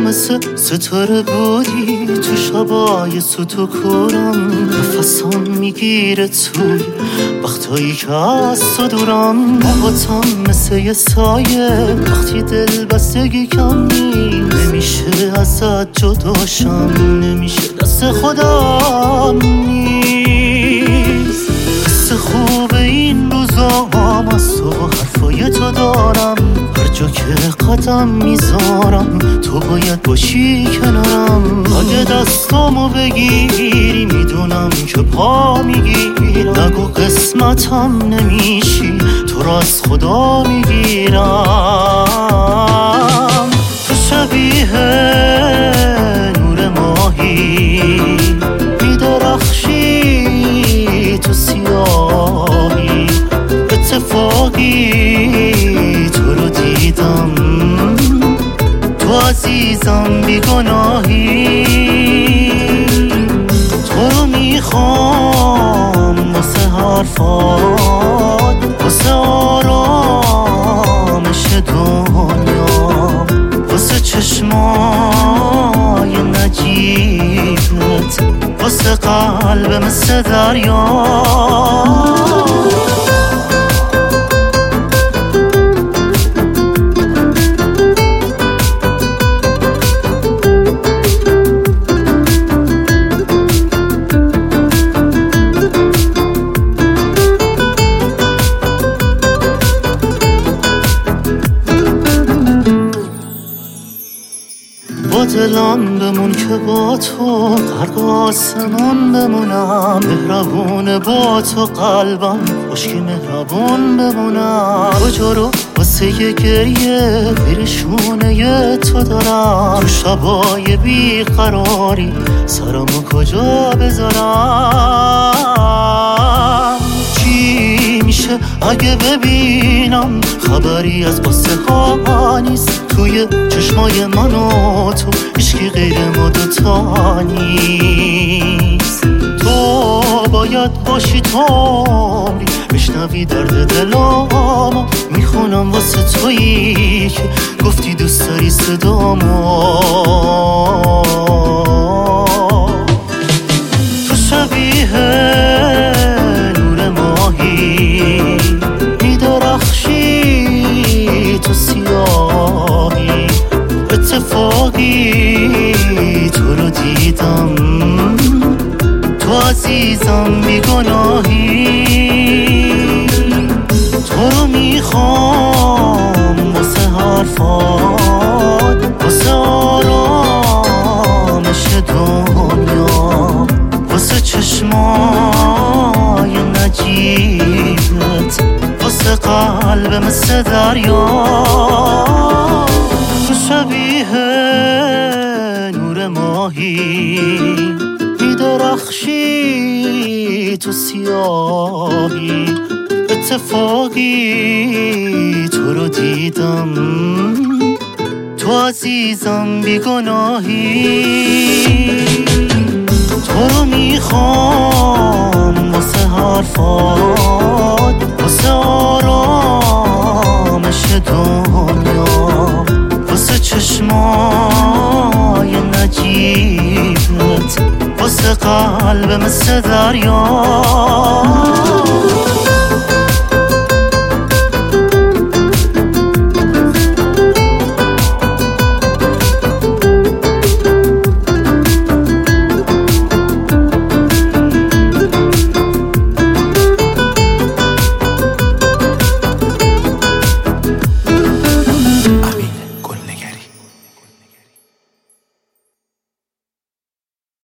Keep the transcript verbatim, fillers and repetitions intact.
مثل ستاره بودی تو شبای سوت و کورم، نفسم میگیره توی وقتایی که از تو دورم. موهاتم مثل یه سایه وقتی دل بستگی کمی، نمیشه ازت جداشم، نمیشه دست خودم نیست. حس خوب این روزام از تو حرفای تو دارم، هر جا که قدم میذارم تو باید باشی کنارم. اگه دستامو بگیری میدونم که پا میگیرم، نگو قسمتم نمیشی تو را از خدا میگیرم. تو شبیه نور ماهی میدرخشی تو سیاهی، اتفاقی تو رو دیدم تو عزیزم بیگناهی. تو رو میخوام واسه حرفات، واسه آرامش دنیا، واسه چشمای نجیبت، واسه قلب مثل دریا. با دلم بمون که با تو غرق آسمان بمونم، مهربون با تو قلبم خشکی مهربون بمونم. کجا رو واسه یه گریه بیرشونه تو دارم، تو شبای بیقراری سرمو کجا بذارم. چی میشه اگه ببینم خبری از قصه ها نیست، توی چشمای من و تو عشقی غیر ما دوتا نیست. تو باید باشی تو عمری، بشنوی درد دلامو، میخونم واسه تویی که گفتی دوست داری صدامو. تو شبیه نور ماهی میدرخشی تو سیاهی، اتفاقی تو رو دیدم تو عزیزم بیگناهی. تو رو میخوام واسه حرفات، واسه آرامش دنیا، واسه چشمای نجیبت، واسه قلب مثل دریا. تو شبیه نور ماهی میدرخشی تو سیاهی، اتفاقی تو رو دیدم تو عزیزم بیگناهی. تو رو میخوام واسه حرفات، واسه آرامش دنیا، واسه چشمای نجیبت، واسه قلب مثل دریا.